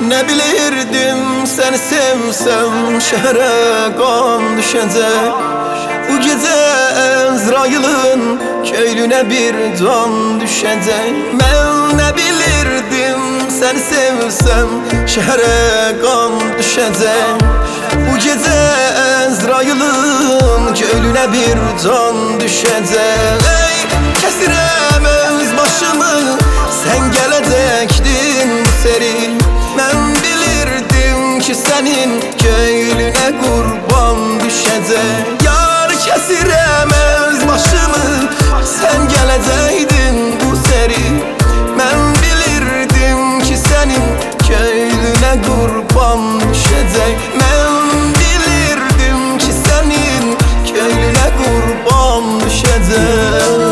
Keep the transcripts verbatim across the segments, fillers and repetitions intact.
Ne bilirdim seni sevsem şehre kan düşecek. Bu gece Ezrail'in köylüne bir can düşecek. Ben ne bilirdim seni sevsem şehre kan düşecek. Bu gece Ezrail'in köylüne bir can düşecek. Ey kesirem öz başımı, sen gelecektin bu seri. Ben bilirdim ki senin köylüne kurban düşecek. Yar kesirem öz başımı, sen gelecektin bu seri. Ben bilirdim ki senin köylüne kurban düşecek. Ben bilirdim ki senin köylüne kurban düşecek.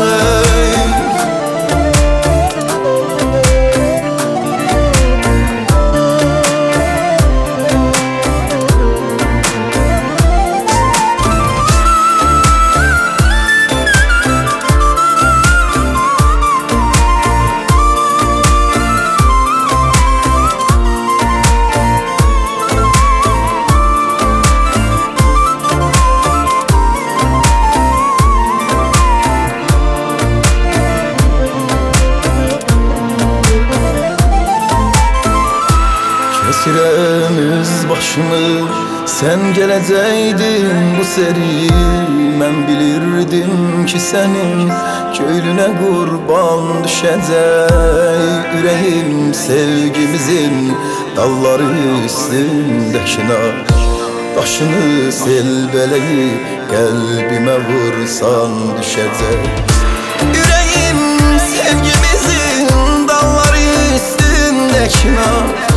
Kesiremiz başımı, sen geleceydin bu seri. Ben bilirdim ki senin köylüne kurban düşecek. Yüreğim sevgimizin dalları üstündekine, taşını selbeleyip kalbime vursan düşecek. Yüreğim sevgimizin dalları üstündekine,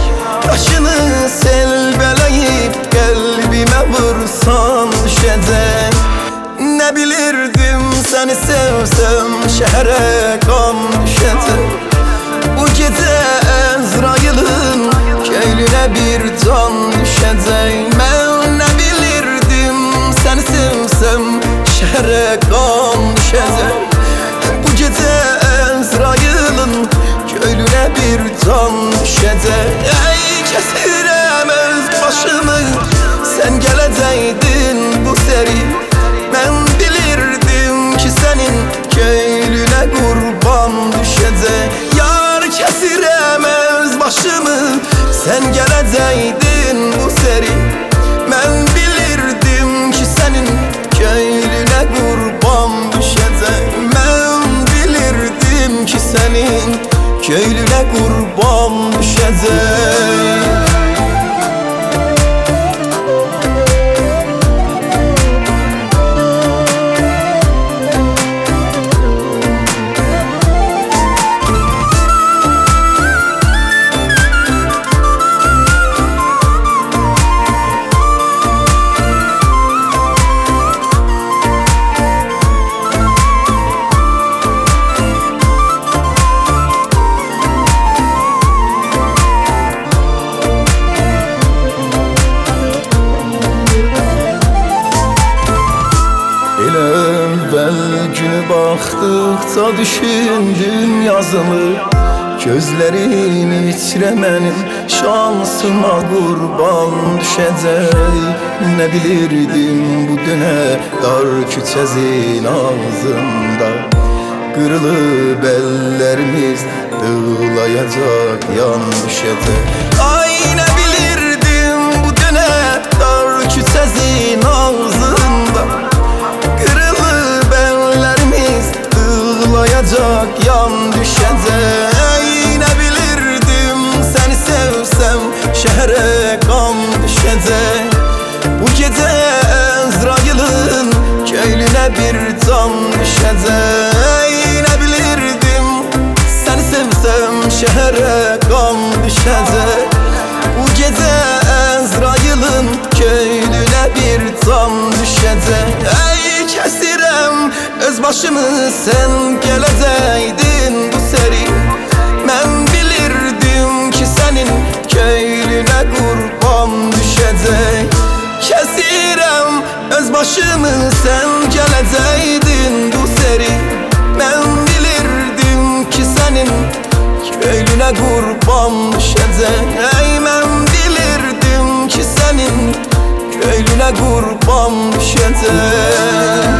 taşını selbeleyip kalbime vursan düşecek. Ne bilirdim seni sevsem şehre kan düşecek. Bu gece Ezrail'in köylüne bir can düşecek. Ben ne bilirdim seni sevsem şehre kan düşecek. Bu gece Ezrail'in köylüne bir can düşecek. Ey kesirem öz başımı, sen geleceydin bu seri. Ben bilirdim ki senin köylüne kurban düşecek. Yar kesirem öz başımı, sen geleceydin bu seri. Ben bilirdim ki senin köylüne kurban düşecek. Ben bilirdim ki senin köylüne kurban düşecek. Evvel günü baktıkça düşündüm yazımı. Gözlerini içremenin şansıma kurban düşecek. Ne bilirdim bu döne dar küçezin ağzında. Kırılıp ellerimiz dağılayacak, yan düşecek. Ay ne bilirdim bu döne dar küçezin ağzında. Dağılayacak, yan düşecek. Ne bilirdim seni sevsem şehre kan düşecek. Bu gece Ezrail'in köylüne bir can düşecek. Ne bilirdim seni sevsem şehre kan düşecek. Bu gece Ezrail'in köylüne bir can düşecek. Ey kesirem öz başımı, sen geleceydin bu seri. Ben bilirdim ki senin köylüne kurban düşecek. Kesirem öz başımı, sen geleceydin bu seri. Ben bilirdim ki senin köylüne kurban düşecek. Ey ben Gönlüne kurban düşeceğim.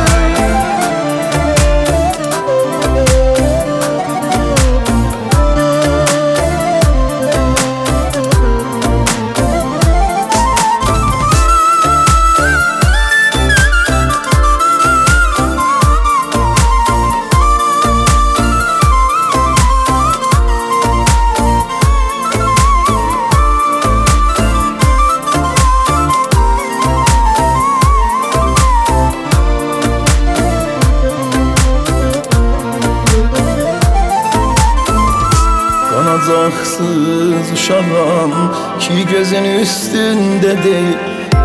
Qanacaksız uşağım ki gözün üstünde değil,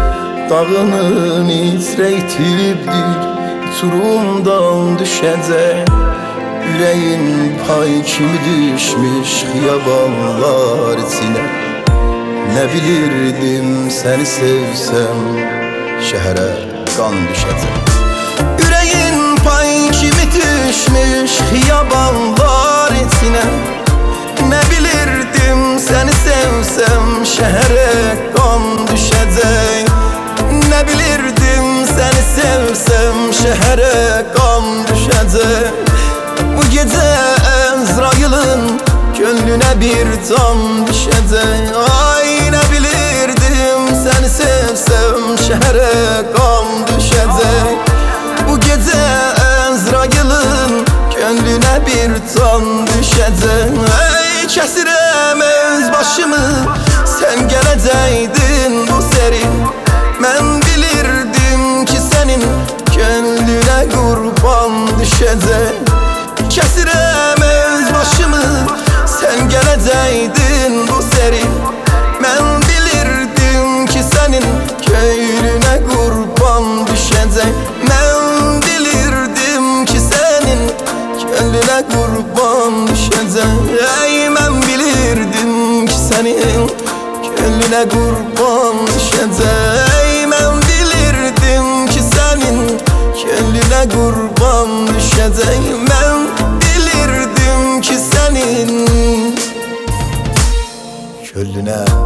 dağının itreytibdir, uçurumdan düşecek. Yüreğin pay kimi düşmüş xiyabanlar içine. Ne bilirdim seni sevsem şehre kan düşecek. Yüreğin pay kimi düşmüş xiyabanlar içine. Ne bilirdim seni sevsem şehre kan düşecek. Ne bilirdim seni sevsem şehre kan düşecek. Bu gece Ezrail'in gönlüne bir tam düşecek. Ay ne bilirdim seni sevsem şehre kan düşecek. Bu gece Ezrail'in gönlüne bir tam düşecek. Ey kesirem öz başımı, sen geleceydin bu seri. Ben bilirdim ki senin gönlüne kurban düşecek. Kesirem öz başımı, sen geleceydin bu seri. Ben bilirdim ki senin köylüne kurban düşecek. Ben bilirdim ki senin gönlüne kurban düşecek. Ey ben bilirdim ki senin gönlüne kurban düşecek. Ey ben bilirdim ki senin gönlüne kurban düşecek. Ben bilirdim ki senin gönlüne